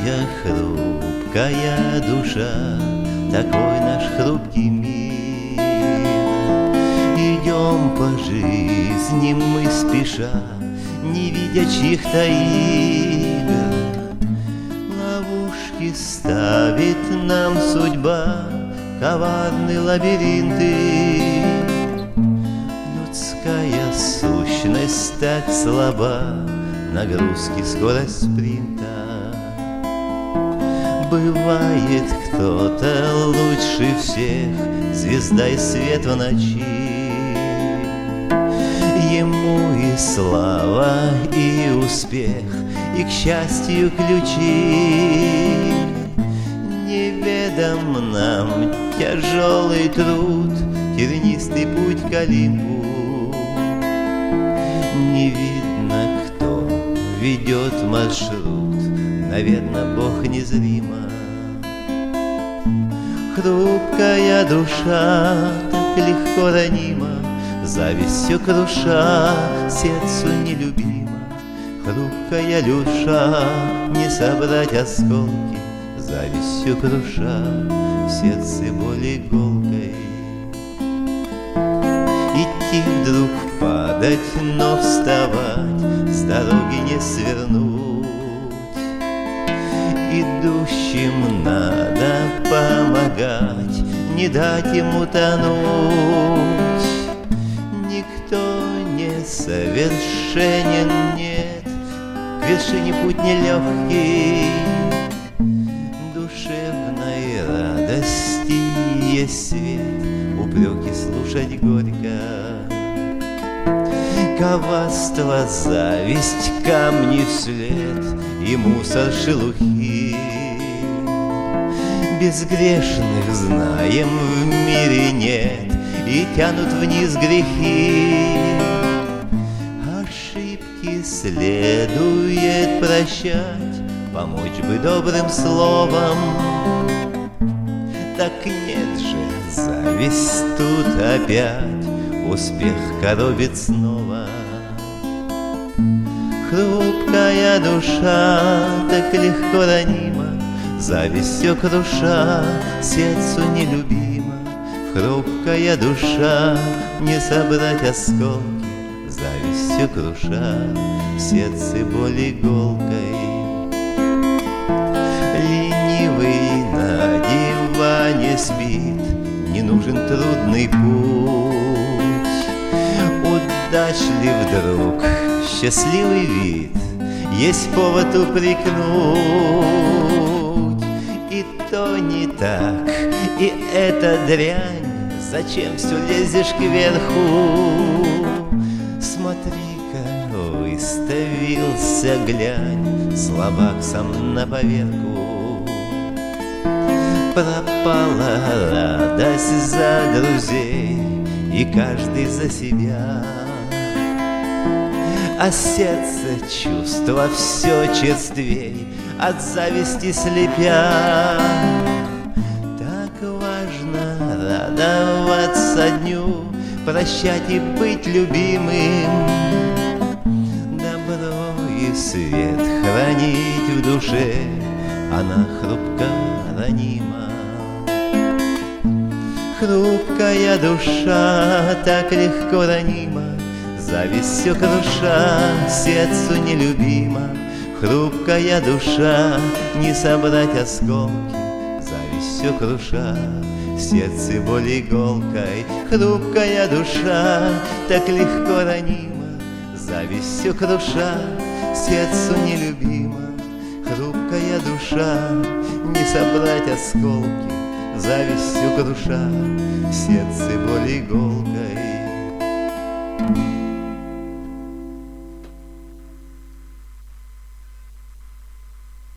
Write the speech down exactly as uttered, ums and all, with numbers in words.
Хрупкая, хрупкая душа, такой наш хрупкий мир. Идем по жизни мы спеша, не видя чьих-то игр. Ловушки ставит нам судьба, коварные лабиринты. Людская сущность так слаба, нагрузки, скорость спринта. Бывает кто-то лучше всех, звезда и свет в ночи. Ему и слава, и успех, и к счастью ключи. Неведом нам тяжелый труд, тернистый путь к Олимпу. Не видно, кто ведет маршрут, наверно, Бог незримо. Хрупкая душа, так легко ранима, завистью круша, сердцу нелюбима. Хрупкая душа, не собрать осколки, завистью круша, в сердце боль иголкой. Идти вдруг падать, но вставать, с дороги не свернуть. Идущим надо помогать, не дать ему тонуть. Никто не совершенен, нет, к вершине путь нелегкий. Душевной радости есть свет, упреки слушать горько. Коварство, зависть, камни вслед и мусор шелухи. Безгрешных, знаем, в мире нет, и тянут вниз грехи. Ошибки следует прощать, помочь бы добрым словом. Так нет же, зависть тут опять, успех коробит снова. Хрупкая душа, так легко ранима, завистью круша, сердцу нелюбима. Хрупкая душа, не собрать осколки, завистью круша, в сердце боль иголкой. Ленивый на диване спит, не нужен трудный путь. Удачлив друг, счастливый вид, есть повод упрекнуть. И то не так, и это дрянь, зачем все лезешь кверху? Смотри-ка, выставился, глянь, слабак сам на поверку. Пропала радость за друзей, и каждый за себя. А сердце чувства все черствей, от зависти слепя. Так важно радоваться дню, прощать и быть любимым. Добро и свет хранить в душе, она хрупко ранима. Хрупкая душа, так легко ранима, зависть все круша, сердцу нелюбима. Хрупкая душа, не собрать осколки, зависть все круша, сердце боль иголкой. Хрупкая душа, так легко ранима, зависть все круша, сердцу нелюбима. Хрупкая душа, не собрать осколки, зависть все круша, сердце боль иголкой.